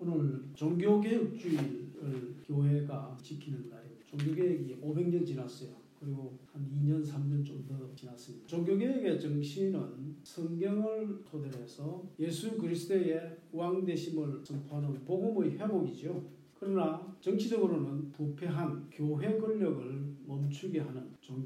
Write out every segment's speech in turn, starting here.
오늘 종교개혁주의를 교회가 지키는 날입니다. 종교개혁이 500년 지났어요. 그리고 한 2년, 3년 좀 더 지났습니다. 종교개혁의 정신은 성경을 토대로 해서 예수 그리스도의 왕되심을 선포하는 복음의 회복이죠. 그러나 정치적으로는 부패한 교회 권력을 멈추게 하는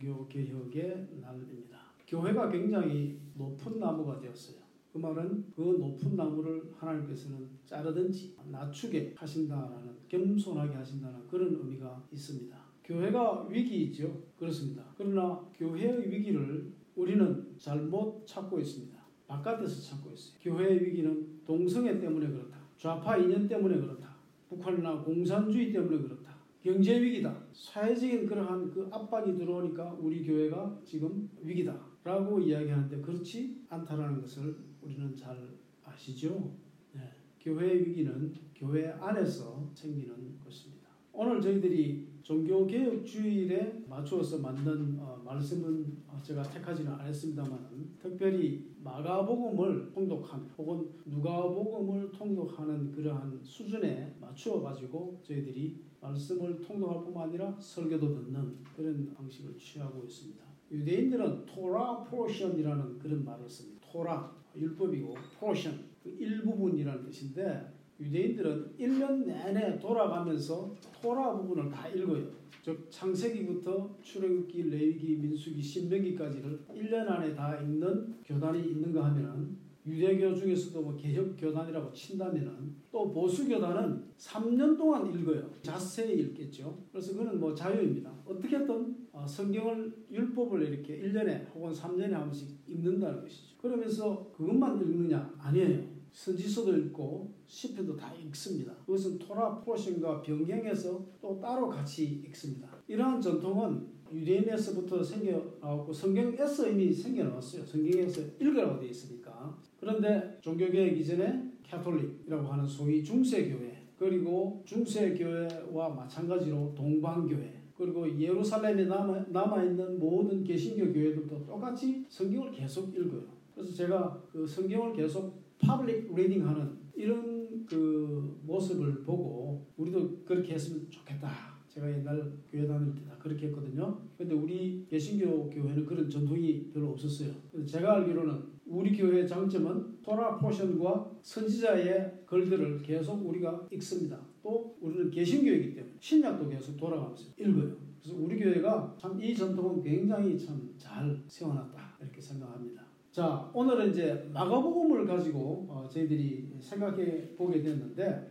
종교개혁의 날입니다. 교회가 굉장히 높은 나무가 되었어요. 그 말은 그 높은 나무를 하나님께서는 자르든지 낮추게 하신다라는, 겸손하게 하신다는 그런 의미가 있습니다. 교회가 위기이죠. 그렇습니다. 그러나 교회의 위기를 우리는 잘못 찾고 있습니다. 바깥에서 찾고 있어요. 교회의 위기는 동성애 때문에 그렇다. 좌파 이념 때문에 그렇다. 북한이나 공산주의 때문에 그렇다. 경제 위기다. 사회적인 그러한 그 압박이 들어오니까 우리 교회가 지금 위기다 라고 이야기하는데 그렇지 않다라는 것을 우리는 잘 아시죠? 네. 교회의 위기는 교회 안에서 생기는 것입니다. 오늘 저희들이 종교개혁주일에 맞추어서 만든 말씀은 제가 택하지는 않았습니다만 특별히 마가복음을 통독하는 혹은 누가복음을 통독하는 그러한 수준에 맞추어 가지고 저희들이 말씀을 통독할 뿐만 아니라 설교도 듣는 그런 방식을 취하고 있습니다. 유대인들은 토라 포션이라는 그런 말을 씁니다. 토라, 율법이고 포션, 그 일부분이라는 뜻인데 유대인들은 1년 내내 돌아가면서 토라 부분을 다 읽어요. 즉 창세기부터 출애굽기, 레위기, 민수기, 신명기까지를 1년 안에 다 읽는 교단이 있는가 하면은 유대교 중에서도 뭐 개혁교단이라고 친다면은 또 보수교단은 3년 동안 읽어요. 자세히 읽겠죠. 그래서 그건 뭐 자유입니다. 어떻게든 성경을, 율법을 이렇게 1년에 혹은 3년에 한 번씩 읽는다는 것이죠. 그러면서 그것만 읽느냐? 아니에요. 선지서도 읽고 시편도 다 읽습니다. 그것은 토라 포션과 병행해서 또 따로 같이 읽습니다. 이러한 전통은 유대인에서부터 생겨나왔고 성경에서 이미 생겨나왔어요. 성경에서 읽으라고 되어 있으니까. 그런데 종교개혁 이전에 캐톨릭이라고 하는 소위 중세교회, 그리고 중세교회와 마찬가지로 동방교회, 그리고 예루살렘에 남아있는 모든 개신교 교회들도 똑같이 성경을 계속 읽어요. 그래서 제가 그 성경을 계속 퍼블릭 리딩하는 이런 그 모습을 보고 우리도 그렇게 했으면 좋겠다. 제가 옛날 교회 다닐 때 다 그렇게 했거든요. 근데 우리 개신교 교회는 그런 전통이 별로 없었어요. 그래서 제가 알기로는 우리 교회의 장점은 토라 포션과 선지자의 글들을 계속 우리가 읽습니다. 또 우리는 개신교이기 때문에 신약도 계속 돌아가면서 읽어요. 그래서 우리 교회가 참 이 전통은 굉장히 참 잘 세워놨다 이렇게 생각합니다. 자, 오늘은 이제 마가복음을 가지고 저희들이 생각해 보게 됐는데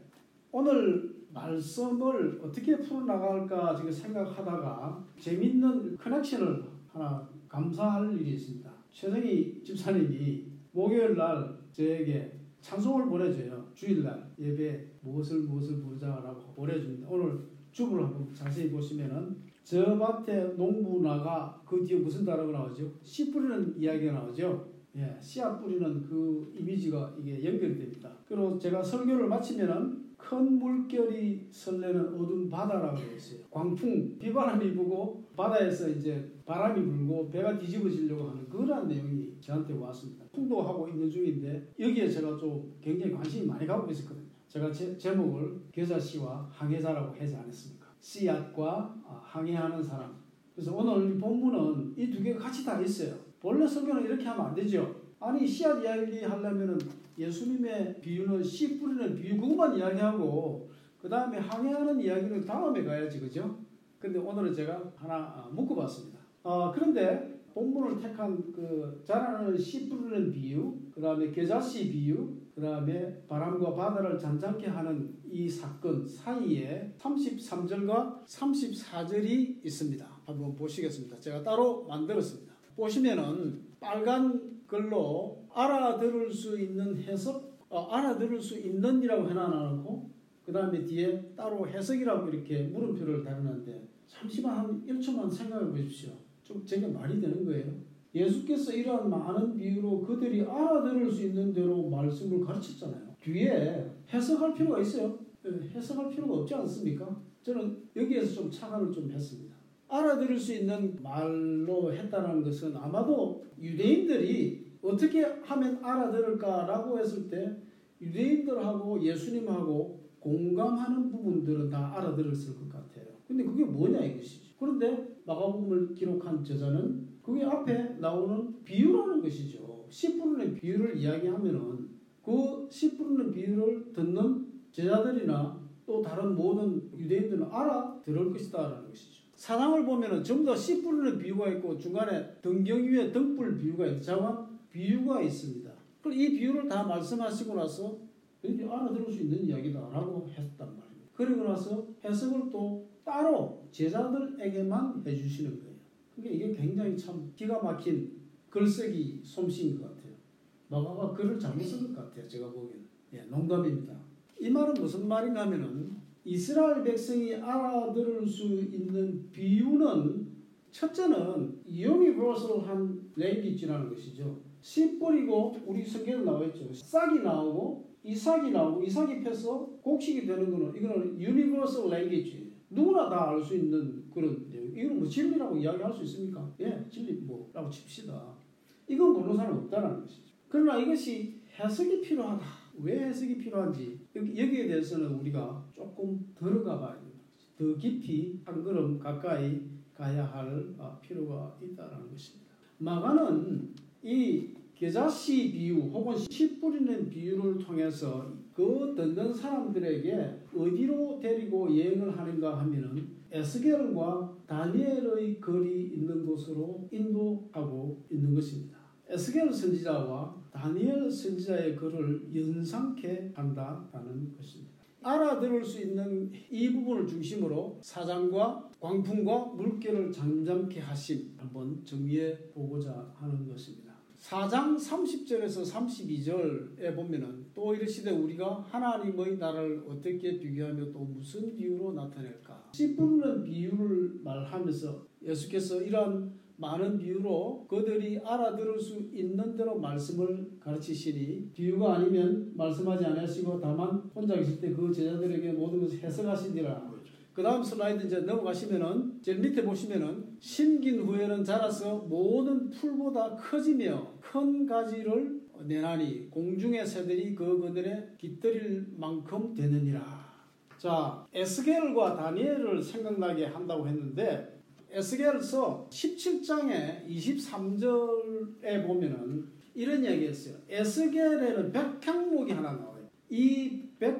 오늘 말씀을 어떻게 풀어나갈까 지금 생각하다가 재밌는 커넥션을 하나 감사할 일이 있습니다. 최정희 집사님이 목요일 날 저에게 찬송을 보내줘요. 주일날 예배 무엇을 부르자라고 보내줍니다. 오늘 주부를 한번 자세히 보시면은 저 밭에 농부 나가 그 뒤에 무슨 단어가 나오죠? 씨 뿌리는 이야기가 나오죠. 예, 씨앗 뿌리는 그 이미지가 이게 연결이 됩니다. 그리고 제가 설교를 마치면은 큰 물결이 설레는 어두운 바다라고 되어 있어요. 광풍, 비바람이 불고 바다에서 이제 바람이 불고 배가 뒤집어지려고 하는 그런 내용이 저한테 왔습니다. 풍도하고 있는 중인데 여기에 제가 좀 굉장히 관심이 많이 가고 있었거든요. 제가 제목을 겨자씨와 항해자라고 하지 않았습니까? 씨앗과 항해하는 사람. 그래서 오늘 이 본문은 이 두 개가 같이 다 있어요. 원래 설교는 이렇게 하면 안 되죠. 아니 씨앗 이야기 하려면은 예수님의 비유는 씨 뿌리는 비유 그것만 이야기하고 그 다음에 항해하는 이야기는 다음에 가야지, 그죠? 근데 오늘은 제가 하나 묶어봤습니다. 그런데 본문을 택한 그 자라는 씨 뿌리는 비유, 그 다음에 겨자씨 비유, 그 다음에 바람과 바다를 잔잔케 하는 이 사건 사이에 33절과 34절이 있습니다. 한번 보시겠습니다. 제가 따로 만들었습니다. 보시면은 빨간 글로 알아들을 수 있는 해석, 알아들을 수 있는이라고 해놔놓고 그 다음에 뒤에 따로 해석이라고 이렇게 물음표를 달았는데 잠시만 한 1초만 생각해 보십시오. 좀 제게 말이 되는 거예요. 예수께서 이러한 많은 비유로 그들이 알아들을 수 있는 대로 말씀을 가르쳤잖아요. 뒤에 해석할 필요가 있어요. 해석할 필요가 없지 않습니까? 저는 여기에서 좀 착안을 좀 했습니다. 알아들을 수 있는 말로 했다는 것은 아마도 유대인들이 어떻게 하면 알아들을까라고 했을 때 유대인들하고 예수님하고 공감하는 부분들은 다 알아들었을 것 같아요. 근데 그게 뭐냐 이것이죠. 그런데 마가복음을 기록한 저자는 그게 앞에 나오는 비유라는 것이죠. 씨 뿌리는 비유를 이야기하면은 그 씨 뿌리는 비유를 듣는 제자들이나 또 다른 모든 유대인들은 알아들을 것이다라는 것이죠. 사상을 보면은 전부 다 씨 뿌리는 비유가 있고 중간에 등경 위에 등불 비유가 있고 자wan 비유가 있습니다. 그럼 이 비유를 다 말씀하시고 나서 이제 알아들을 수 있는 이야기다라고 했단 말입니다. 그리고 나서 해석을 또 따로 제자들에게만 해주시는 거예요. 이게 굉장히 참 기가 막힌 글쓰기 솜씨인 것 같아요. 마가가 글을 잘못 쓴 것 같아요. 제가 보기에는. 예, 농담입니다. 이 말은 무슨 말인가 하면은 이스라엘 백성이 알아들을 수 있는 비유는 첫째는 universal한 language라는 것이죠. 씨 뿌리고 우리 성경에 나와 있죠. 싹이 나오고 이삭이 펴서 곡식이 되는 거는 이거는 universal language. 누구나 다 알 수 있는 그런 내용. 이건 뭐 진리라고 이야기할 수 있습니까? 예, 진리 뭐라고 칩시다. 이건 모르는 사람은 없다는 것이죠. 그러나 이것이 해석이 필요하다. 왜 해석이 필요한지 여기에 대해서는 우리가 조금 들어가 봐야 됩니다. 더 깊이 한 걸음 가까이 가야 할 필요가 있다는 것입니다. 마가는 이 겨자씨 비유 혹은 씨 뿌리는 비유를 통해서 그 듣는 사람들에게 어디로 데리고 여행을 하는가 하면은 에스겔과 다니엘의 글이 있는 곳으로 인도하고 있는 것입니다. 에스겔 선지자와 다니엘 선지자의 글을 연상케 한다는 것입니다. 알아들을 수 있는 이 부분을 중심으로 사장과 광풍과 물결을 잠잠케 하심 한번 정리해 보고자 하는 것입니다. 4장 30절에서 32절에 보면은 또 이르시되 우리가 하나님의 나라를 어떻게 비교하며 또 무슨 비유로 나타낼까? 씨 뿌리는 비유를 말하면서 예수께서 이러한 많은 비유로 그들이 알아들을 수 있는 대로 말씀을 가르치시니 비유가 아니면 말씀하지 않으시고 다만 혼자 계실 때 그 제자들에게 모든 것을 해석하시니라. 그 다음 슬라이드 이제 넘어가시면은 제일 밑에 보시면은 심긴 후에는 자라서 모든 풀보다 커지며 큰 가지를 내나니 공중의 새들이 그들의 깃들일 만큼 되느니라. 자, 에스겔과 다니엘을 생각나게 한다고 했는데 에스겔서 17장에 23절에 보면은 이런 얘기했어요. 에스겔에는 백향목이 하나 나와요. 이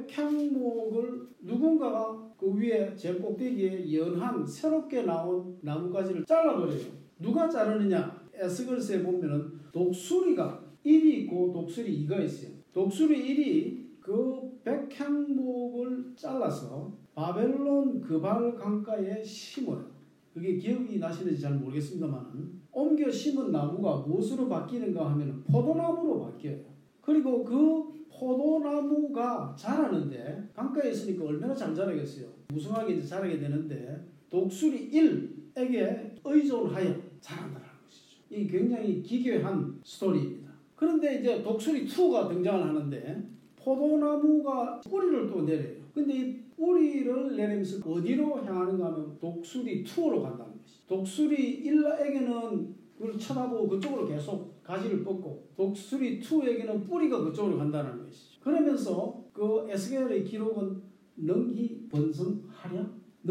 백향목을 누군가가 그 위에 제일 꼭대기에 연한 새롭게 나온 나뭇가지를 잘라버려요. 누가 자르느냐? 에스겔서에 보면은 독수리가 1이 있고 독수리 2가 있어요. 독수리 1이 그 백향목을 잘라서 바벨론 그발 강가에 심어요. 그게 기억이 나시는지 잘 모르겠습니다만 옮겨 심은 나무가 무엇으로 바뀌는가 하면 포도나무로 바뀌어요. 그리고 그 포도나무가 자라는데 강가에 있으니까 얼마나 잘 자라겠어요. 무성하게 이제 자라게 되는데 독수리 1에게 의존하여 자란다는 것이죠. 이 굉장히 기괴한 스토리입니다. 그런데 이제 독수리 2가 등장을 하는데 포도나무가 뿌리를 또 내려요. 근데 이 뿌리를 내리면서 어디로 향하는가 하면 독수리 2로 간다는 것이죠. 독수리 1에게는 그걸 쳐다보고 그쪽으로 계속 가지를 뻗고 독수리 2에게는 뿌리가 그쪽으로 간다는 것이죠. 그러면서 그 에스겔의 기록은 능히 번성하랴?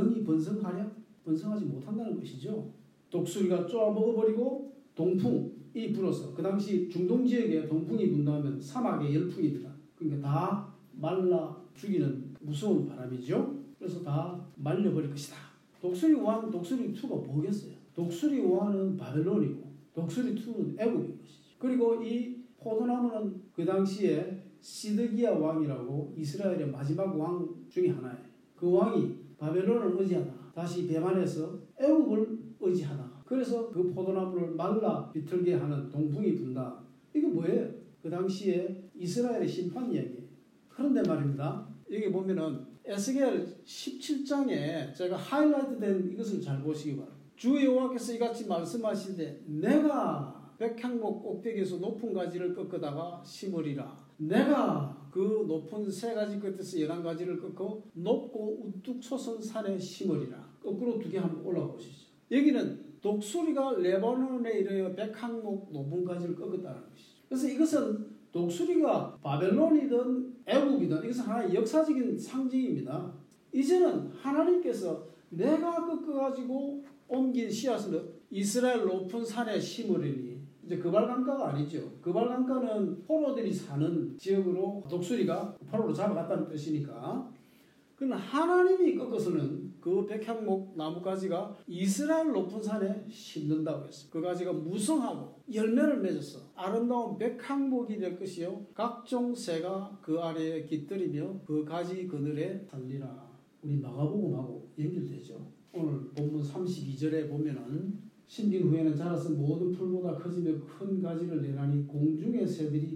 번성하지 못한다는 것이죠. 독수리가 쪼아먹어버리고 동풍이 불어서 그 당시 중동 지역에 동풍이 분다면 사막의 열풍입니다. 그러니까 다 말라 죽이는 무서운 바람이죠. 그래서 다 말려버릴 것이다. 독수리 1, 독수리 2가 뭐겠어요? 독수리 1은 바벨론이고 독수리 2는 애국인 것이죠. 그리고 이 포도나무는 그 당시에 시드기야 왕이라고 이스라엘의 마지막 왕 중에 하나예요. 그 왕이 바벨론을 의지하다가 다시 배반해서 애국을 의지하다가 그래서 그 포도나무를 말라 비틀게 하는 동풍이 분다. 이게 뭐예요? 그 당시에 이스라엘의 심판 이야기예요. 그런데 말입니다. 여기 보면은 에스겔 17장에 제가 하이라이트 된 이것을 잘 보시기 바랍니다. 주 여호와께서 이같이 말씀하시되 내가 백향목 꼭대기에서 높은 가지를 꺾다가 심으리라. 내가 그 높은 세 가지 끝에서 11가지를 꺾어 높고 우뚝 솟은 산에 심으리라. 거꾸로 두 개 한번 올라가 보시죠. 여기는 독수리가 레바논에 이르러 백향목 높은 가지를 꺾었다는 것이죠. 그래서 이것은 독수리가 바벨론이든 애굽이든 이것은 하나의 역사적인 상징입니다. 이제는 하나님께서 내가 꺾어가지고 옮긴 씨앗을 이스라엘 높은 산에 심으리니, 이제 그발강가가 아니죠. 그발강가는 포로들이 사는 지역으로 독수리가 포로로 잡아갔다는 뜻이니까, 그러나 하나님이 꺾어서는 그 백향목 나무가지가 이스라엘 높은 산에 심는다고 했어요. 그 가지가 무성하고 열매를 맺어서 아름다운 백향목이 될 것이요, 각종 새가 그 아래에 깃들이며 그 가지 그늘에 살리라. 우리 마가복음하고 연결되죠. 오늘 본문 32절에 보면은 심긴 후에는 자라서 모든 풀보다 커지며 큰 가지를 내나니 공중의 새들이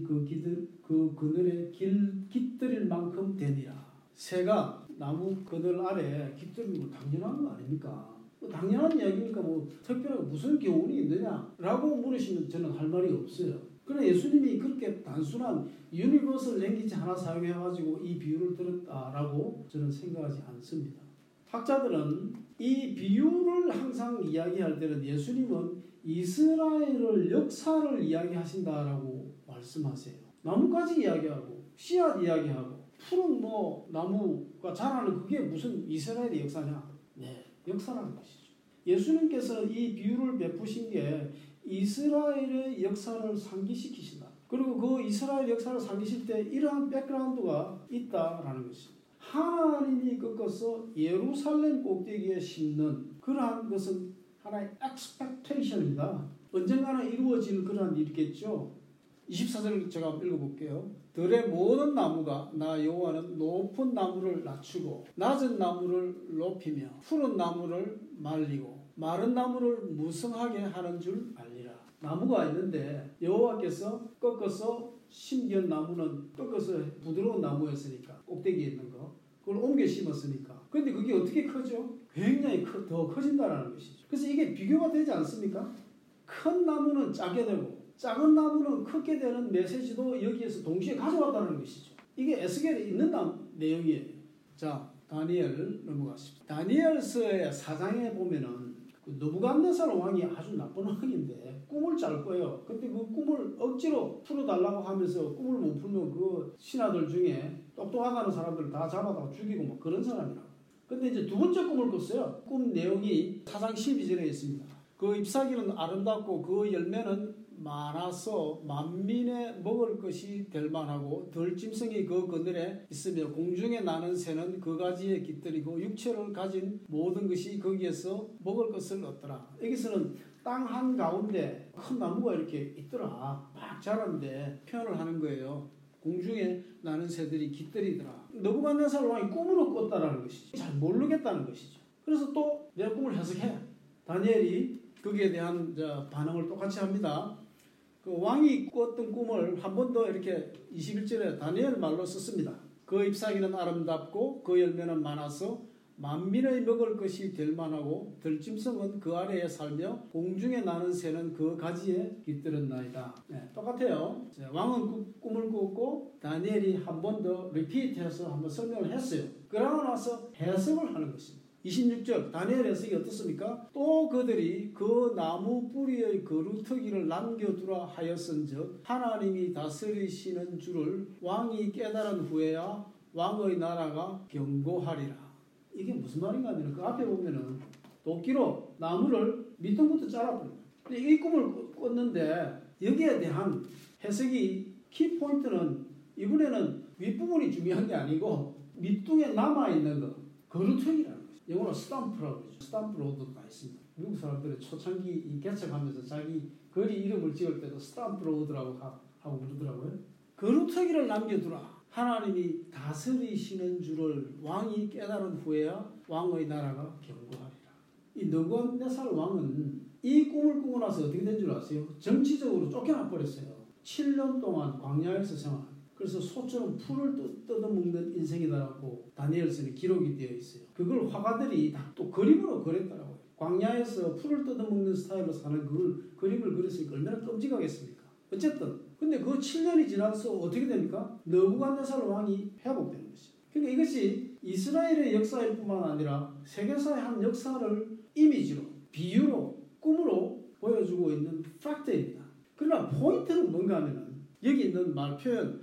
그 그늘에 깃들일 만큼 되니라. 새가 나무 그늘 아래 깃들이는 건 당연한 거 아닙니까? 당연한 이야기니까 뭐 특별하게 무슨 교훈이 있느냐라고 물으시면 저는 할 말이 없어요. 그러나 예수님이 그렇게 단순한 유니버설 랭귀지 하나 사용해가지고 이 비유를 들었다라고 저는 생각하지 않습니다. 학자들은 이 비유를 항상 이야기할 때는 예수님은 이스라엘의 역사를 이야기하신다라고 말씀하세요. 나뭇가지 이야기하고 씨앗 이야기하고 푸른 나무가 자라는 그게 무슨 이스라엘의 역사냐? 네, 역사라는 것이죠. 예수님께서 이 비유를 베푸신 게 이스라엘의 역사를 상기시키신다. 그리고 그 이스라엘 역사를 상기실 때 이러한 백그라운드가 있다라는 것입니다. 하나님이 꺾어서 예루살렘 꼭대기에 심는 그러한 것은 하나의 expectation입니다. 언젠가는 이루어질 그러한 일이겠죠. 24절을 제가 한번 읽어볼게요. 들의 모든 나무가 나 여호와는 높은 나무를 낮추고 낮은 나무를 높이며 푸른 나무를 말리고 마른 나무를 무성하게 하는 줄 알리라. 나무가 있는데 여호와께서 꺾어서 심긴 나무는 꺾어서 부드러운 나무였으니까 꼭대기에 있는 거 그걸 옮겨 심었으니까. 근데 그게 어떻게 크죠? 굉장히 더 커진다는 것이죠. 그래서 이게 비교가 되지 않습니까? 큰 나무는 작게 되고 작은 나무는 크게 되는 메시지도 여기에서 동시에 가져왔다는 것이죠. 이게 에스겔에 있는 내용이에요. 자, 다니엘 넘어갔습니다. 다니엘서의 4장에 보면은 느부갓네살 왕이 아주 나쁜 왕인데 꿈을 잘 꿔요. 근데 그 꿈을 억지로 풀어달라고 하면서 꿈을 못 풀면 그 신하들 중에 똑똑하다는 사람들 다 잡아다가 죽이고 뭐 그런 사람이라고. 근데 이제 두 번째 꿈을 꿨어요. 꿈 내용이 4장 12절에 있습니다. 그 잎사귀는 아름답고 그 열매는 많아서 만민의 먹을 것이 될 만하고 들짐승이 그 그늘에 있으며 공중에 나는 새는 그 가지에 깃들이고 육체를 가진 모든 것이 거기에서 먹을 것을 얻더라. 여기서는 땅 한가운데 큰 나무가 이렇게 있더라. 막 자랐는데 표현을 하는 거예요. 공중에 나는 새들이 깃들이더라. 느부갓네살 왕이 꿈으로 꿨다라는 것이죠. 잘 모르겠다는 것이죠. 그래서 또 내 꿈을 해석해. 다니엘이 거기에 대한 반응을 똑같이 합니다. 그 왕이 꿨던 꿈을 한 번 더 이렇게 21절에 다니엘 말로 썼습니다. 그 잎사귀는 아름답고 그 열매는 많아서 만민의 먹을 것이 될 만하고 들짐승은 그 아래에 살며 공중에 나는 새는 그 가지에 깃들었나이다. 네, 똑같아요. 왕은 꿈을 꿨고 다니엘이 한 번 더 리피트해서 한번 설명을 했어요. 그러고 나서 해석을 하는 것입니다. 26절 다니엘 해석이 어떻습니까? 또 그들이 그 나무 뿌리의 거루터기를 남겨두라 하였은즉 하나님이 다스리시는 줄을 왕이 깨달은 후에야 왕의 나라가 견고하리라. 이게 무슨 말인가 하면 그 앞에 보면은 도끼로 나무를 밑둥부터 잘라버립니다. 근데 이 꿈을 꿨는데 여기에 대한 해석이 키포인트는 이번에는 윗부분이 중요한 게 아니고 밑둥에 남아있는 거 거루터기라는 거죠. 영어로 스탬프라고 그러죠. 스탬프 로드가 있습니다. 미국 사람들이 초창기 개척하면서 자기 거리 이름을 지을 때도 스탬프 로드라고 하고 그러더라고요. 거루터기를 남겨두라. 하나님이 다스리시는 줄을 왕이 깨달은 후에야 왕의 나라가 견고하리라. 이 느부갓네살 왕은 이 꿈을 꾸고 나서 어떻게 된 줄 아세요? 정치적으로 쫓겨나 버렸어요. 7년 동안 광야에서 생활합니다. 그래서 소처럼 풀을 뜯어먹는 인생이다라고 다니엘서에 기록이 되어 있어요. 그걸 화가들이 다 또 그림으로 그렸더라고요. 광야에서 풀을 뜯어먹는 스타일로 사는 그걸 그림을 그렸으니까 얼마나 끔찍하겠습니까? 어쨌든 근데 그 7년이 지나서 어떻게 됩니까? 느부갓네살 왕이 회복되는 것이죠. 그러니까 이것이 이스라엘의 역사일 뿐만 아니라 세계사의 한 역사를 이미지로, 비유로, 꿈으로 보여주고 있는 팩트입니다. 그러나 포인트는 뭔가 하면은 여기 있는 말 표현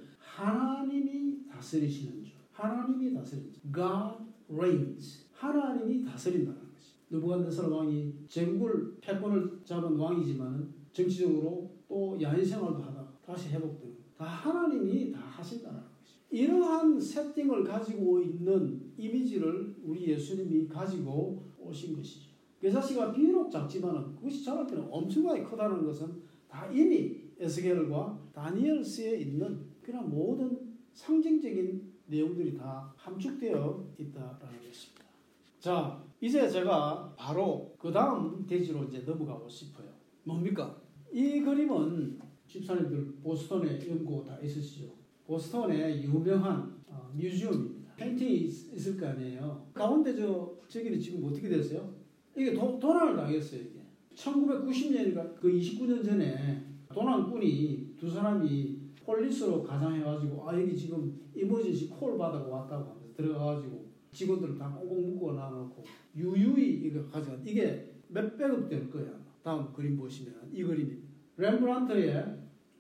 하나님이 다스리시는 줄. 하나님이 다스리는 줄. God reigns. 하나님이 다스린다는 것이. 느부갓네살 왕이 제국을 패권을 잡은 왕이지만 정치적으로 또 야인 생활도 하다가 다시 회복되는 다 하나님이 다 하신다는 것이. 이러한 세팅을 가지고 있는 이미지를 우리 예수님이 가지고 오신 것이죠. 그 자식아 비록 작지만은 그것이 자랄 때는 엄청나게 크다는 것은 다 이미 에스겔과 다니엘서에 있는 그런 모든 상징적인 내용들이 다 함축되어 있다라는 것입니다. 자, 이제 제가 바로 그 다음 대지로 이제 넘어가고 싶어요. 뭡니까? 이 그림은 집사님들 보스턴에 연고 다 있으시죠? 보스턴에 유명한 뮤지엄입니다. 페인팅이 있을 거 아니에요. 가운데 저기는 지금 어떻게 됐어요? 이게 도난을 당했어요. 이게 1990년이니까 그 29년 전에 도난꾼이 두 사람이 폴리스로 가장해가지고 여기 지금 이머전시 콜 받아가 왔다고 하면서 들어가가지고 직원들을 다 꽁꽁 묶어 놔놓고 유유히 이거 가져가. 이게 몇백억 될 거야. 다음 그림 보시면 이 그림입니다. 렘브란트의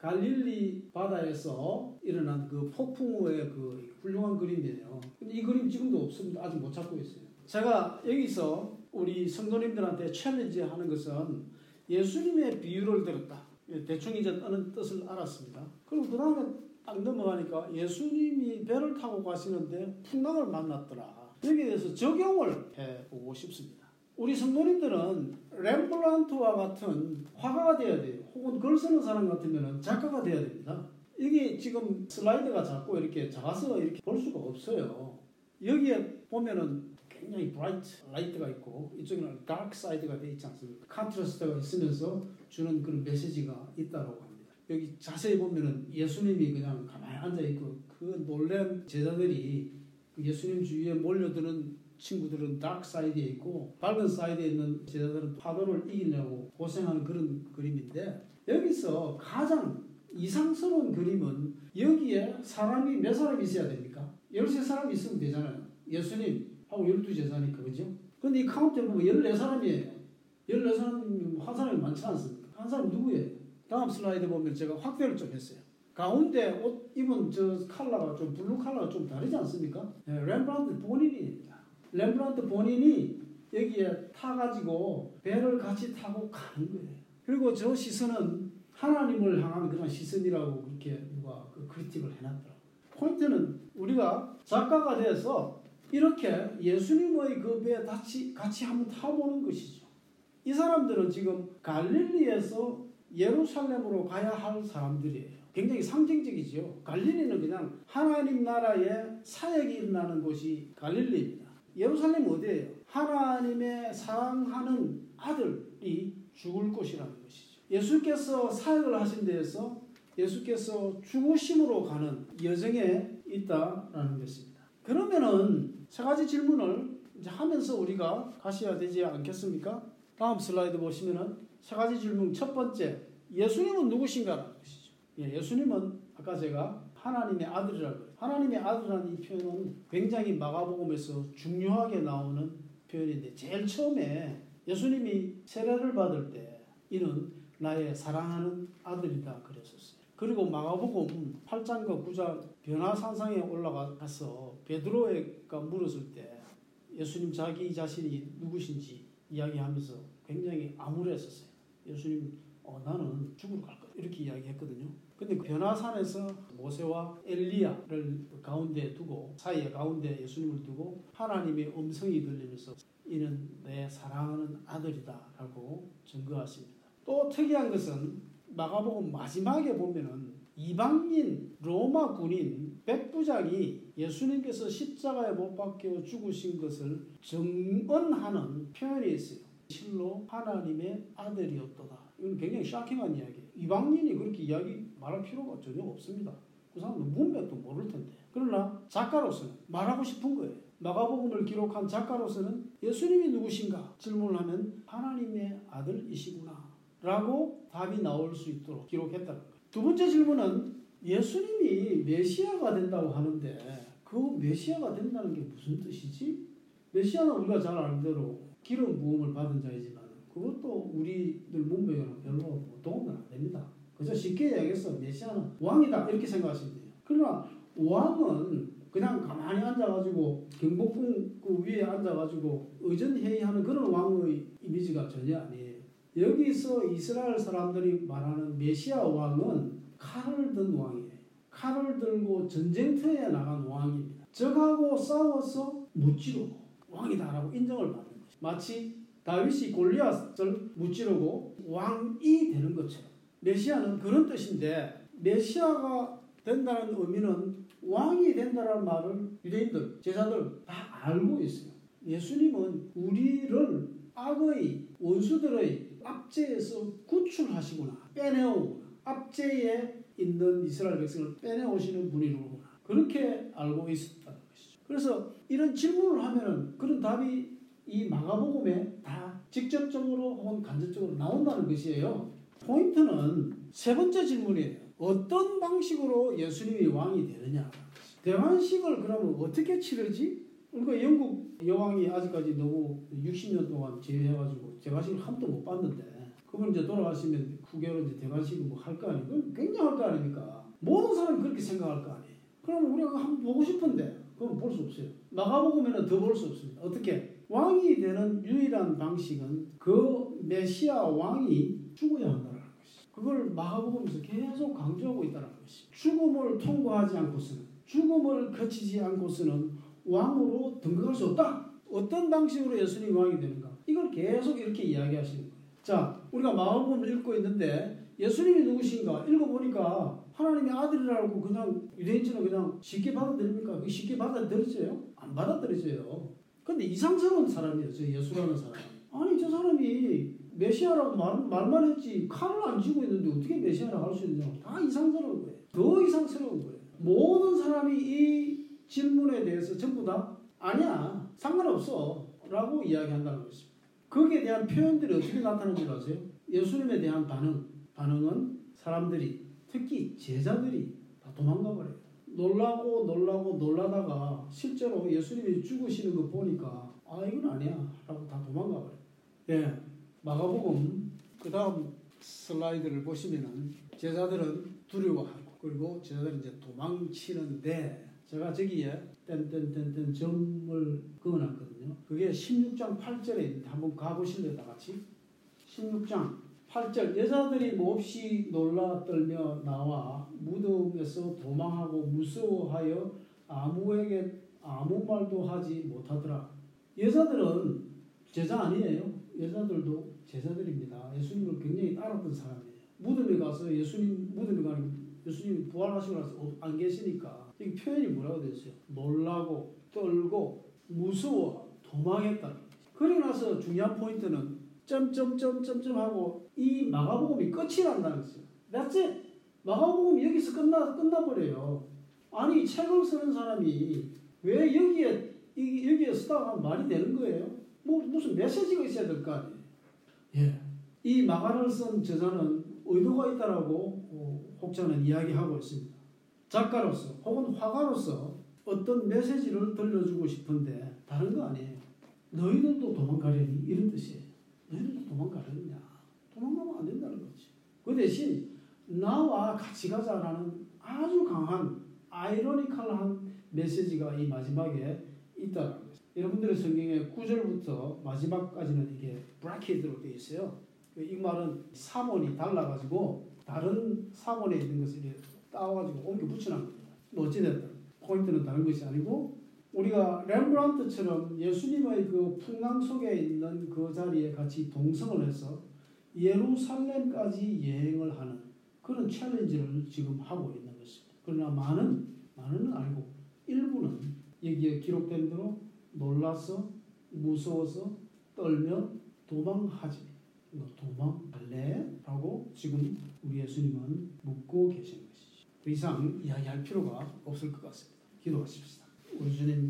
갈릴리 바다에서 일어난 그 폭풍우의 그 훌륭한 그림이에요. 근데 이 그림 지금도 없습니다. 아직 못 찾고 있어요. 제가 여기서 우리 성도님들한테 챌린지 하는 것은 예수님의 비유를 들었다. 대충 이제 어느 뜻을 알았습니다. 그럼 그 다음에 딱 넘어가니까 예수님이 배를 타고 가시는데 풍랑을 만났더라. 여기에 대해서 적용을 해보고 싶습니다. 우리 성도님들은 렘브란트와 같은 화가가 되어야 돼요. 혹은 글 쓰는 사람 같으면 작가가 되어야 됩니다. 이게 지금 슬라이드가 작고 이렇게 작아서 이렇게 볼 수가 없어요. 여기에 보면은 굉장히 브라이트 라이트가 있고 이쪽에는 다크 사이드가 되어 있지 않습니까? 컨트라스트가 있으면서 주는 그런 메시지가 있다고 합니다. 여기 자세히 보면은 예수님이 그냥 가만히 앉아 있고 그 놀란 제자들이 예수님 주위에 몰려드는 친구들은 다크 사이드에 있고 밝은 사이드에 있는 제자들은 파도를 이기려고 고생하는 그런 그림인데 여기서 가장 이상스러운 그림은 여기에 사람이 몇 사람이 있어야 됩니까? 13사람이 있으면 되잖아요. 예수님 하고 12제자니까 그죠? 근데 이 카운트에 보면 14사람이에요. 14사람이면 한 사람이 많지 않습니까? 한 사람 누구예요? 다음 슬라이드 보면 제가 확대를 좀 했어요. 가운데 옷 입은 저 컬러가 좀 블루 컬러가 좀 다르지 않습니까? 네, 렘브란트 본인입니다. 렘브란트 본인이 여기에 타가지고 배를 같이 타고 가는 거예요. 그리고 저 시선은 하나님을 향한 그런 시선이라고 그렇게 누가 그 크리틱을 해놨더라고요. 포인트는 우리가 작가가 돼서 이렇게 예수님의 그 배에 같이 한번 타보는 것이죠. 이 사람들은 지금 갈릴리에서 예루살렘으로 가야 할 사람들이에요. 굉장히 상징적이죠. 갈릴리는 그냥 하나님 나라의 사역이 일어나는 곳이 갈릴리입니다. 예루살렘은 어디예요? 하나님의 사랑하는 아들이 죽을 곳이라는 것이죠. 예수께서 사역을 하신 데에서 예수께서 죽으심으로 가는 여정에 있다라는 것입니다. 그러면은 세 가지 질문을 이제 하면서 우리가 가셔야 되지 않겠습니까? 다음 슬라이드 보시면은 세 가지 질문. 첫 번째, 예수님은 누구신가라는 것이죠. 예수님은 아까 제가 하나님의 아들이라고 해요. 하나님의 아들이라는 이 표현은 굉장히 마가복음에서 중요하게 나오는 표현인데 제일 처음에 예수님이 세례를 받을 때 이는 나의 사랑하는 아들이다 그랬었어요. 그리고 마가복음 8장과 9장 변화산상에 올라가서 베드로가 물었을 때 예수님 자기 자신이 누구신지 이야기하면서 굉장히 암울했었어요. 예수님 나는 죽으러 갈 거야 이렇게 이야기했거든요. 근데 그 변화산에서 모세와 엘리야를 가운데 두고 사이에 가운데 예수님을 두고 하나님의 음성이 들리면서 이는 내 사랑하는 아들이다 라고 증거하십니다. 또 특이한 것은 마가복음 마지막에 보면은 이방인 로마 군인 백부장이 예수님께서 십자가에 못 박혀 죽으신 것을 증언하는 표현이 있어요. 실로 하나님의 아들이었도다. 이건 굉장히 쇼킹한 이야기예요. 이방인이 그렇게 말할 필요가 전혀 없습니다. 그 사람은 문맥도 모를 텐데. 그러나 작가로서는 말하고 싶은 거예요. 마가복음을 기록한 작가로서는 예수님이 누구신가 질문을 하면 하나님의 아들이시구나 라고 답이 나올 수 있도록 기록했다는 거예요. 두 번째 질문은 예수님이 메시아가 된다고 하는데 그 메시아가 된다는 게 무슨 뜻이지? 메시아는 우리가 잘 아는 대로 기름 부음을 받은 자이지만 그것도 우리들 문맥에는 별로 도움은 안 됩니다. 그저 쉽게 얘기해서 메시아는 왕이다 이렇게 생각하시면 돼요. 그러나 왕은 그냥 가만히 앉아가지고 경복궁 그 위에 앉아가지고 의전회의하는 그런 왕의 이미지가 전혀 아니에요. 여기서 이스라엘 사람들이 말하는 메시아 왕은 칼을 든 왕이에요. 칼을 들고 전쟁터에 나간 왕입니다. 적하고 싸워서 무찌르고 왕이다라고 인정을 받는 거죠. 마치 다윗이 골리앗을 무찌르고 왕이 되는 것처럼 메시아는 그런 뜻인데, 메시아가 된다는 의미는 왕이 된다는 말을 유대인들, 제자들 다 알고 있어요. 예수님은 우리를 악의 원수들의 압제에서 구출하시구나, 빼내오구나, 압제에 있는 이스라엘 백성을 빼내오시는 분이로구나, 그렇게 알고 있었다는 것이죠. 그래서 이런 질문을 하면은 그런 답이 이 마가복음에 다 직접적으로 혹은 간접적으로 나온다는 것이에요. 포인트는 세 번째 질문이에요. 어떤 방식으로 예수님이 왕이 되느냐. 대관식을 그러면 어떻게 치르지? 그러니까 영국 여왕이 아직까지 너무 60년 동안 제외해가지고 대관식을 한 번도 못 봤는데, 그분 이제 돌아가시면 후계로 이제 대관식을 뭐 할 거 아니에요? 굉장할 거 아닙니까? 모든 사람이 그렇게 생각할 거 아니에요? 그럼 우리가 한번 보고 싶은데 그건 볼 수 없어요. 마가복음에는 더 볼 수 없습니다. 어떻게? 왕이 되는 유일한 방식은 그 메시아 왕이 죽어야 한다는 것이. 그걸 마가복음에서 계속 강조하고 있다는 것이. 죽음을 통과하지 않고서는, 죽음을 거치지 않고서는 왕으로 등극할 수 없다. 어떤 방식으로 예수님이 왕이 되는가? 이걸 계속 이렇게 이야기하시는 거예요. 자, 우리가 마가복음을 읽고 있는데 예수님이 누구신가? 읽어보니까 하나님의 아들이라고 그냥 유대인처럼 그냥 쉽게 받아들입니까? 쉽게 받아들이세요? 안 받아들이세요. 근데 이상스러운 사람이에요, 저 예수라는 사람. 아니, 저 사람이 메시아라고 말만 했지 칼을 안 쥐고 있는데 어떻게 메시아라고 할 수 있느냐. 다 이상스러운 거예요. 더 이상스러운 거예요. 모든 사람이 이 질문에 대해서 전부 다 아니야, 상관없어 라고 이야기한다는 것입니다. 거기에 대한 표현들이 어떻게 나타나는 줄 아세요? 예수님에 대한 반응은 사람들이, 특히 제자들이 다 도망가 버려요. 놀라다가 실제로 예수님이 죽으시는 거 보니까 이건 아니야 라고 다 도망가 버려요. 예, 마가복음 그 다음 슬라이드를 보시면은 제자들은 두려워하고, 그리고 제자들은 이제 도망치는데, 제가 저기에 땡땡땡땡 점을 그어놨거든요. 그게 16장 8절에 있는데 한번 가보실래요, 다 같이? 16장 8절. 여자들이 몹시 놀라 떨며 나와 무덤에서 도망하고 무서워하여 아무에게 아무 말도 하지 못하더라. 여자들은 제자 아니에요. 여자들도 제자들입니다. 예수님을 굉장히 따랐던 사람이에요. 무덤에 가서 예수님이 부활하시고 나서 안 계시니까 이 표현이 뭐라고 되어 있어요? 놀라고 떨고 무서워 도망했다. 그러고 나서 중요한 포인트는 점점점점점 하고 이 마가복음이 끝이 난다는 것이에요. That's it. 마가복음이 여기서 끝나버려요. 아니, 책을 쓰는 사람이 왜 여기에 쓰다가 말이 되는 거예요? 무슨 메시지가 있어야 될 거 아니에요. 예. 이 마가를 쓴 저자는 의도가 있다라고 혹자는 이야기하고 있습니다. 작가로서 혹은 화가로서 어떤 메시지를 들려주고 싶은데 다른 거 아니에요. 너희들도 도망가려니, 이런 뜻이에요. 너희들도 도망가려느냐? 도망가면 안 된다는 거지. 그 대신 나와 같이 가자라는 아주 강한 아이러니컬한 메시지가 이 마지막에 있다는 거죠. 여러분들의 성경에 9절부터 마지막까지는 이게 브라켓으로 되어 있어요. 이 말은 사본이 달라가지고 다른 사본에 있는 것을 따와가지고 옮겨 붙여놓은 겁니다. 어찌됐든 포인트는 다른 것이 아니고, 우리가 렘브란트처럼 예수님의 그 풍랑 속에 있는 그 자리에 같이 동성을 해서 예루살렘까지 여행을 하는 그런 챌린지를 지금 하고 있는 것입니다. 그러나 많은 알고 일부는 여기에 기록된 대로 놀라서 무서워서 떨며 도망하지, 도망갈래? 라고 지금 우리 예수님은 묻고 계시는 것이죠. 더 이상 이야기할 필요가 없을 것 같습니다. 기도하십시다. 우리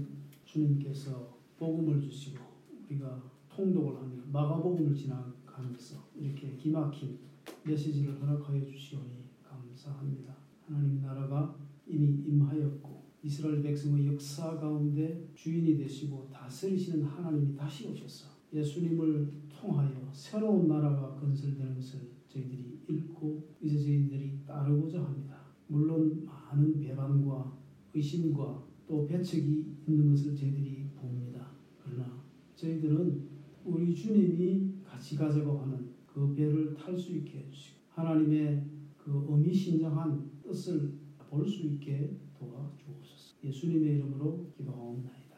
주님께서 복음을 주시고 우리가 통독을 하며 마가복음을 지나가면서 이렇게 기막힌 메시지를 허락하여 주시오니 감사합니다. 하나님 나라가 이미 임하였고 이스라엘 백성의 역사 가운데 주인이 되시고 다스리시는 하나님이 다시 오셔서 예수님을 통하여 새로운 나라가 건설되는 것을 저희들이 읽고 이제 저희들이 따르고자 합니다. 물론 많은 배반과 의심과 또 배척이 있는 것을 저희들이 봅니다. 그러나 저희들은 우리 주님이 같이 가자고 하는 그 배를 탈 수 있게 해주시고 하나님의 그 의미심장한 뜻을 볼 수 있게 도와주옵소서. 예수님의 이름으로 기도하옵나이다.